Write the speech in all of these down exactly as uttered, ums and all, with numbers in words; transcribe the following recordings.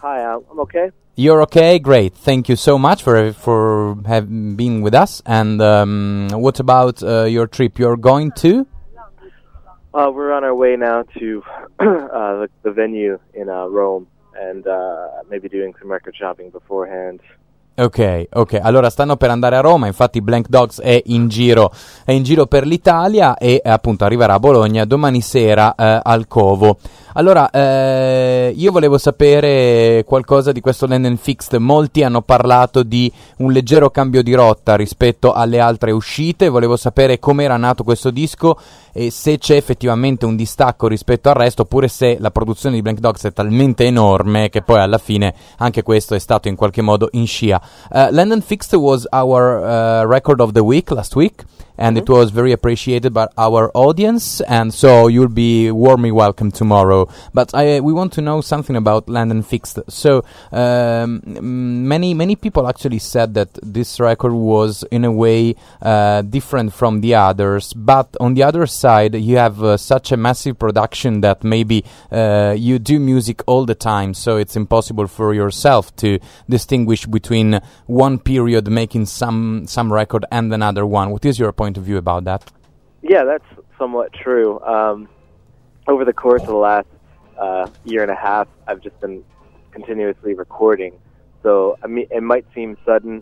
Hi, uh, I'm okay. You're okay? Great. Thank you so much for for having been with us. And um, what about uh, your trip? You're going to? Uh, we're on our way now to uh, the, the venue in uh, Rome, and uh, maybe doing some record shopping beforehand. Ok, ok, allora stanno per andare a Roma, infatti Blank Dogs è in giro, è in giro per l'Italia e appunto arriverà a Bologna domani sera eh, al Covo. Allora, eh, io volevo sapere qualcosa di questo Land and Fixed. Molti hanno parlato di un leggero cambio di rotta rispetto alle altre uscite. Volevo sapere come era nato questo disco e se c'è effettivamente un distacco rispetto al resto, oppure se la produzione di Blank Dogs è talmente enorme che poi alla fine anche questo è stato in qualche modo in scia. Uh, Land and Fixed was our uh, record of the week last week, and mm-hmm. it was very appreciated by our audience, and so you'll be warmly welcome tomorrow. But I, we want to know something about Land and Fixed. So um, many many people actually said that this record was in a way uh, different from the others, but on the other side you have uh, such a massive production that maybe uh, you do music all the time, so it's impossible for yourself to distinguish between one period making some some record and another one. What is your point of view about that? Yeah, that's somewhat true. Um, over the course of the last uh, year and a half, I've just been continuously recording. So I mean, it might seem sudden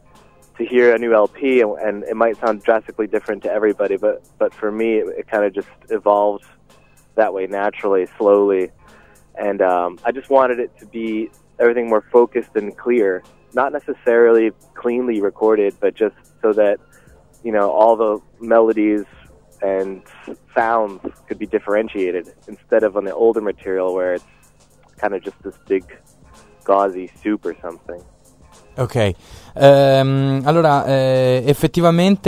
to hear a new L P, and, and it might sound drastically different to everybody, but but for me, it, it kind of just evolved that way naturally, slowly, and um, I just wanted it to be everything more focused and clear. Not necessarily cleanly recorded, but just so that, you know, all the melodies and sounds could be differentiated instead of on the older material where it's kind of just this big gauzy soup or something. Ok, ehm, allora eh, effettivamente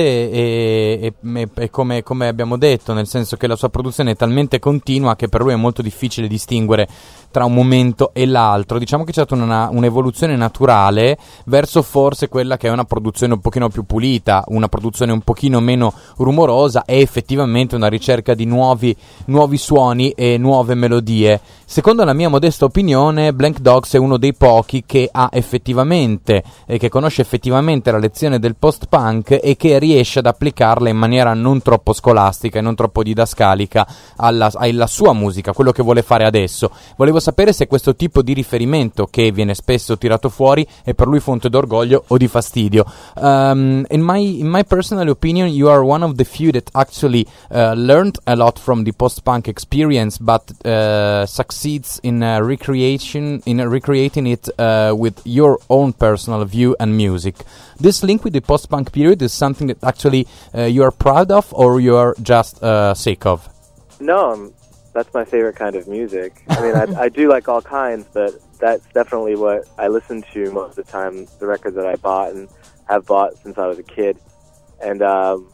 è, è, è come, come abbiamo detto, nel senso che la sua produzione è talmente continua che per lui è molto difficile distinguere tra un momento e l'altro. Diciamo che c'è stata una, un'evoluzione naturale verso forse quella che è una produzione un pochino più pulita, una produzione un pochino meno rumorosa e effettivamente una ricerca di nuovi, nuovi suoni e nuove melodie. Secondo la mia modesta opinione, Blank Dogs è uno dei pochi che ha effettivamente e che conosce effettivamente la lezione del post-punk e che riesce ad applicarla in maniera non troppo scolastica e non troppo didascalica alla, alla sua musica, quello che vuole fare adesso. Volevo sapere se questo tipo di riferimento, che viene spesso tirato fuori, è per lui fonte d'orgoglio o di fastidio. Um, in my in my personal opinion, you are one of the few that actually uh, learned a lot from the post-punk experience, but uh, succeeds in uh, recreation in uh, recreating it uh, with your own personal view and music. This link with the post-punk period is something that actually uh, you are proud of, or you are just uh, sick of? No, I'm that's my favorite kind of music. I mean, I, I do like all kinds, but that's definitely what I listen to most of the time, the records that I bought and have bought since I was a kid. And, um,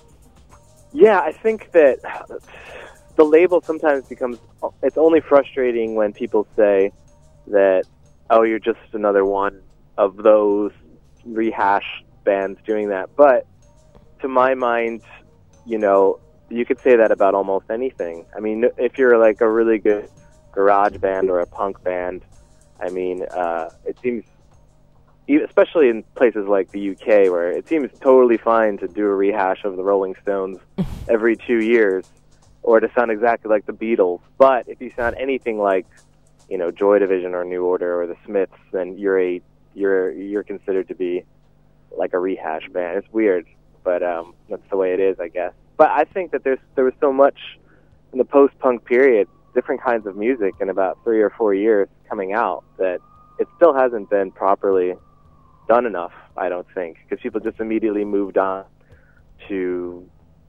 yeah, I think that the label sometimes becomes, it's only frustrating when people say that, oh, you're just another one of those rehash bands doing that. But to my mind, you know, you could say that about almost anything. I mean, if you're like a really good garage band or a punk band, I mean, uh, it seems, especially in places like the U K, where it seems totally fine to do a rehash of the Rolling Stones every two years, or to sound exactly like the Beatles. But if you sound anything like, you know, Joy Division or New Order or the Smiths, then you're a you're you're considered to be like a rehash band. It's weird, but um, that's the way it is, I guess. But I think that there's there was so much in the post-punk period, different kinds of music in about three or four years coming out, that it still hasn't been properly done enough, I don't think, because people just immediately moved on to,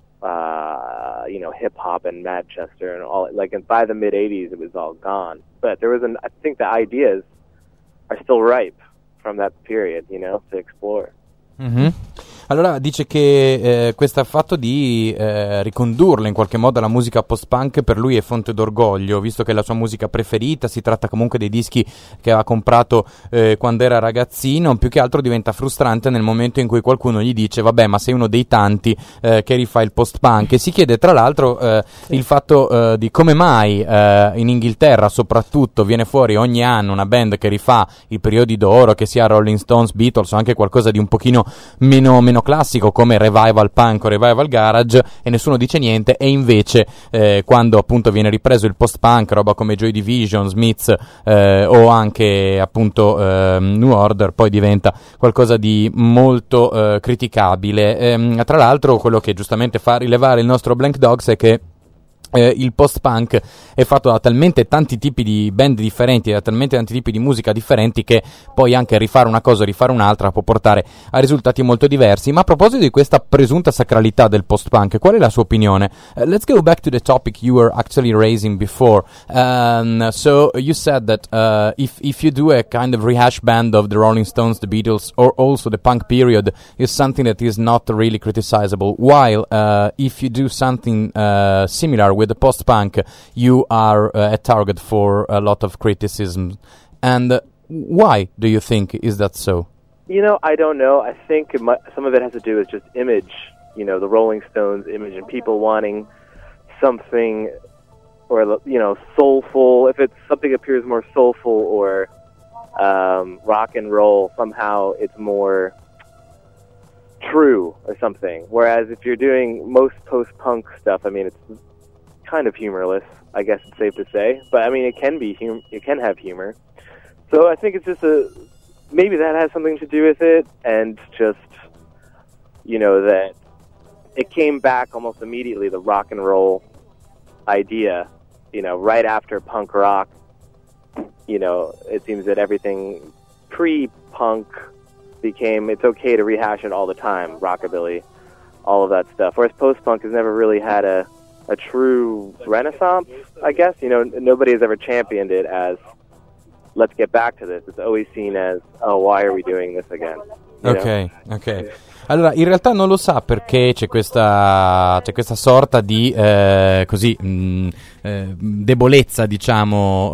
uh, you know, hip-hop and Manchester and all. Like, and by the mid-eighties, it was all gone. But there was an, I think the ideas are still ripe from that period, you know, to explore. Mm-hmm. Allora dice che eh, questo fatto di eh, ricondurla in qualche modo alla musica post-punk per lui è fonte d'orgoglio, visto che è la sua musica preferita, si tratta comunque dei dischi che aveva comprato eh, quando era ragazzino, più che altro diventa frustrante nel momento in cui qualcuno gli dice vabbè ma sei uno dei tanti eh, che rifà il post-punk, e si chiede tra l'altro eh, sì. il fatto eh, di come mai eh, in Inghilterra soprattutto viene fuori ogni anno una band che rifà i periodi d'oro, che sia Rolling Stones, Beatles o anche qualcosa di un pochino meno, meno classico come Revival Punk o Revival Garage, e nessuno dice niente, e invece eh, quando appunto viene ripreso il post-punk, roba come Joy Division, Smiths eh, o anche appunto eh, New Order, poi diventa qualcosa di molto eh, criticabile. Ehm, tra l'altro quello che giustamente fa rilevare il nostro Blank Dogs è che Eh, il post-punk è fatto da talmente tanti tipi di band differenti, da talmente tanti tipi di musica differenti, che poi anche rifare una cosa o rifare un'altra può portare a risultati molto diversi. Ma a proposito di questa presunta sacralità del post-punk, qual è la sua opinione? Uh, let's go back to the topic you were actually raising before. Um, so you said that uh, if, if you do a kind of rehash band of the Rolling Stones, the Beatles, or also the punk period, is something that is not really criticizable, while uh, if you do something uh, similar with with the post-punk, you are uh, a target for a lot of criticism. And uh, why do you think is that so? You know, I don't know. I think it might, some of it has to do with just image, you know, the Rolling Stones image, and people wanting something, or, you know, soulful. If it's something appears more soulful or um, rock and roll, somehow it's more true or something. Whereas if you're doing most post-punk stuff, I mean, it's kind of humorless, I guess it's safe to say, but I mean it can be hum- it can have humor. So I think it's just a maybe that has something to do with it, and just, you know, that it came back almost immediately, the rock and roll idea, you know, right after punk rock. You know, it seems that everything pre-punk became, it's okay to rehash it all the time, rockabilly, all of that stuff, whereas post-punk has never really had a a true renaissance, I guess. You know, nobody has ever championed it as, let's get back to this. It's always seen as, oh, why are we doing this again? You ok, know? ok. Allora, in realtà non lo sa perché c'è questa, c'è questa sorta di eh, così mh, eh, debolezza, diciamo,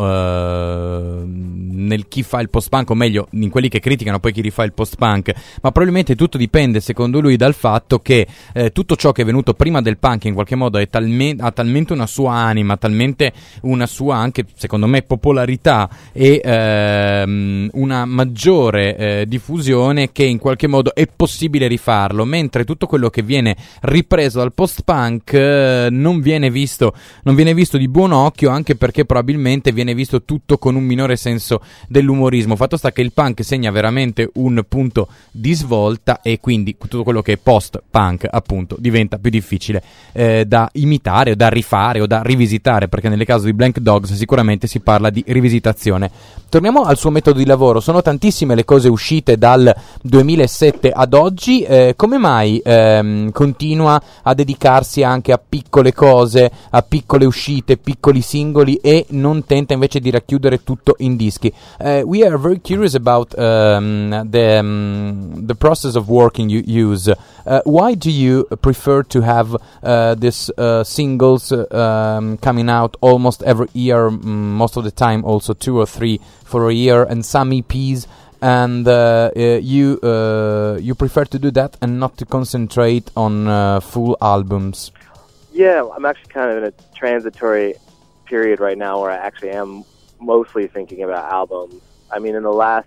eh, nel chi fa il post-punk, o meglio, in quelli che criticano poi chi rifà il post-punk, ma probabilmente tutto dipende, secondo lui, dal fatto che eh, tutto ciò che è venuto prima del punk in qualche modo è talme- ha talmente una sua anima, talmente una sua anche, secondo me, popolarità e ehm, una maggiore eh, diffusione, che in qualche modo è possibile rifarlo, mentre tutto quello che viene ripreso dal post-punk eh, non viene visto non viene visto di buon occhio, anche perché probabilmente viene visto tutto con un minore senso dell'umorismo. Fatto sta che il punk segna veramente un punto di svolta, e quindi tutto quello che è post-punk appunto diventa più difficile eh, da imitare o da rifare o da rivisitare, perché nel caso di Blank Dogs sicuramente si parla di rivisitazione. Torniamo al suo metodo di lavoro. Sono tantissime le cose uscite dal duemilasette ad oggi. Eh, come mai ehm, continua a dedicarsi anche a piccole cose, a piccole uscite, piccoli singoli, e non tenta invece di racchiudere tutto in dischi? Uh, we are very curious about um, the um, the process of working you use. Uh, why do you prefer to have uh, these uh, singles um, coming out almost every year, um, most of the time also two or three for a year, and some E Ps? And uh, uh, you uh, you prefer to do that and not to concentrate on uh, full albums? Yeah, I'm actually kind of in a transitory period right now where I actually am mostly thinking about albums. I mean, in the last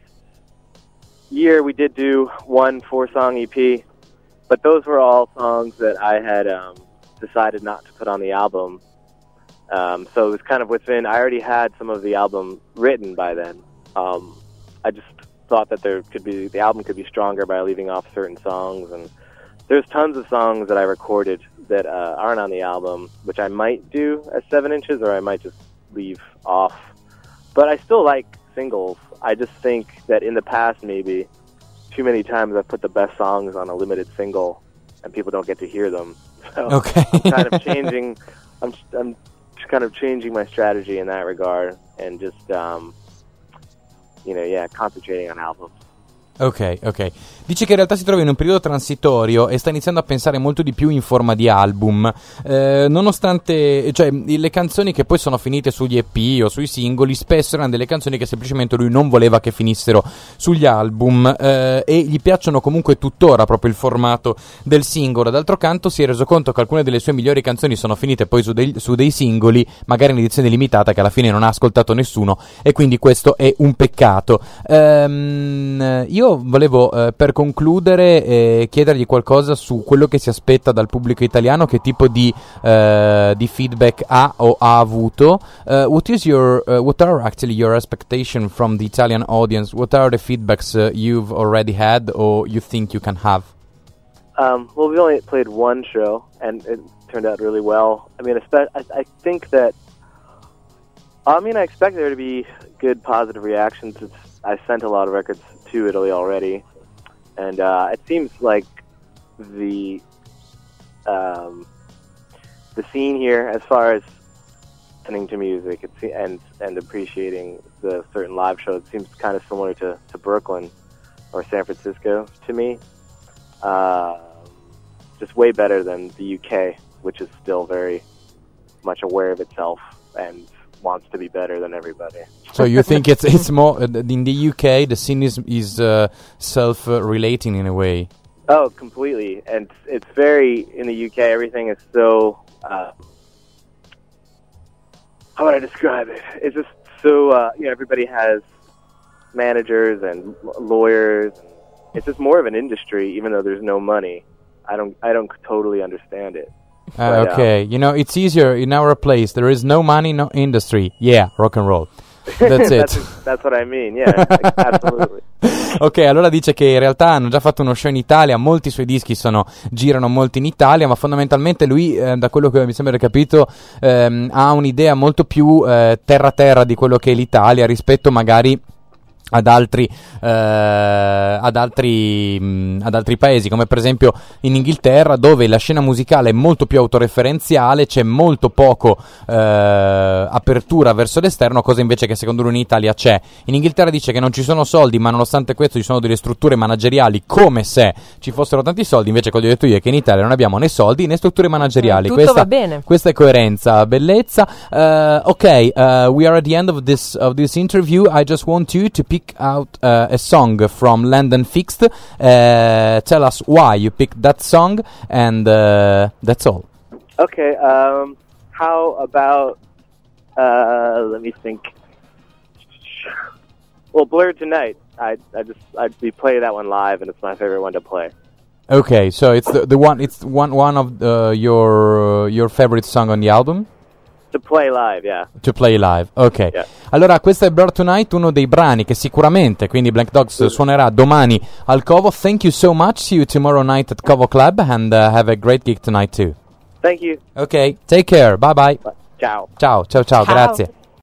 year we did do one four-song E P, but those were all songs that I had um, decided not to put on the album. Um, so it was kind of within, I already had some of the album written by then. Um, I just thought that there could be, the album could be stronger by leaving off certain songs, and there's tons of songs that I recorded that uh, aren't on the album, which I might do as seven inches, or I might just leave off. But I still like singles. I just think that in the past, maybe too many times I've put the best songs on a limited single, and people don't get to hear them. So okay. I'm kind of changing. I'm I'm kind of changing my strategy in that regard, and just um, you know, yeah, concentrating on albums. Ok, ok. Dice che in realtà si trova in un periodo transitorio e sta iniziando a pensare molto di più in forma di album, eh, nonostante, cioè, le canzoni che poi sono finite sugli E P o sui singoli spesso erano delle canzoni che semplicemente lui non voleva che finissero sugli album, eh, e gli piacciono comunque tuttora proprio il formato del singolo. D'altro canto si è reso conto che alcune delle sue migliori canzoni sono finite poi su dei, su dei singoli, magari in edizione limitata, che alla fine non ha ascoltato nessuno, e quindi questo è un peccato. Ehm, io volevo eh, per concludere eh, chiedergli qualcosa su quello che si aspetta dal pubblico italiano, che tipo di, eh, di feedback ha o ha avuto. Uh, what is your uh, what are actually your expectation from the Italian audience? What are the feedbacks uh, you've already had or you think you can have? Um, well, we only played one show, and it turned out really well. I mean, I, I think that, I mean, I expect there to be good, positive reactions. It's, I sent a lot of records to Italy already, and uh, it seems like the um, the scene here, as far as listening to music it's, and and appreciating the certain live shows, seems kind of similar to, to Brooklyn or San Francisco to me. Uh, just way better than the U K, which is still very much aware of itself and wants to be better than everybody. So you think it's it's more uh, in the U K the scene is is uh, self uh, relating in a way? Oh, completely. And it's very, in the U K, everything is so uh, how would I describe it? It's just so uh, you know, everybody has managers and lawyers. It's just more of an industry, even though there's no money. I don't I don't totally understand it. Uh, but, okay, um, you know, it's easier in our place. There is no money, no industry. Yeah, rock and roll. That's it. that's, that's what I mean, yeah, absolutely. Ok, allora dice che in realtà hanno già fatto uno show in Italia, molti suoi dischi sono, girano molto in Italia, ma fondamentalmente lui, eh, da quello che mi sembra di capito, ehm, ha un'idea molto più eh, terra-terra di quello che è l'Italia rispetto magari ad altri eh, ad altri mh, ad altri paesi, come per esempio in Inghilterra, dove la scena musicale è molto più autoreferenziale, c'è molto poco eh, apertura verso l'esterno, cosa invece che secondo lui in Italia c'è. In Inghilterra dice che non ci sono soldi, ma nonostante questo ci sono delle strutture manageriali come se ci fossero tanti soldi. Invece quello che ho detto io è che in Italia non abbiamo né soldi né strutture manageriali. Tutto questa, va bene. Questa è coerenza, bellezza. Uh, ok, uh, we are at the end of this of this interview. I just want you to pick out uh, a song from Land and Fixed. Uh, tell us why you picked that song, and uh, that's all. Okay, um, how about, uh, let me think. Well, Blur Tonight. I I just I'd be play that one live, and it's my favorite one to play. Okay, so it's the, the one it's one one of uh, your uh, your favorite song on the album? To play live, yeah. To play live, ok. Yeah. Allora, questo è Blur Tonight, uno dei brani che sicuramente, quindi Blank Dogs, suonerà domani al Covo. Thank you so much. See you tomorrow night at Covo Club, and uh, have a great gig tonight too. Thank you. Ok, take care. Bye bye. Bye. Ciao. Ciao, ciao, ciao, Ciao. grazie.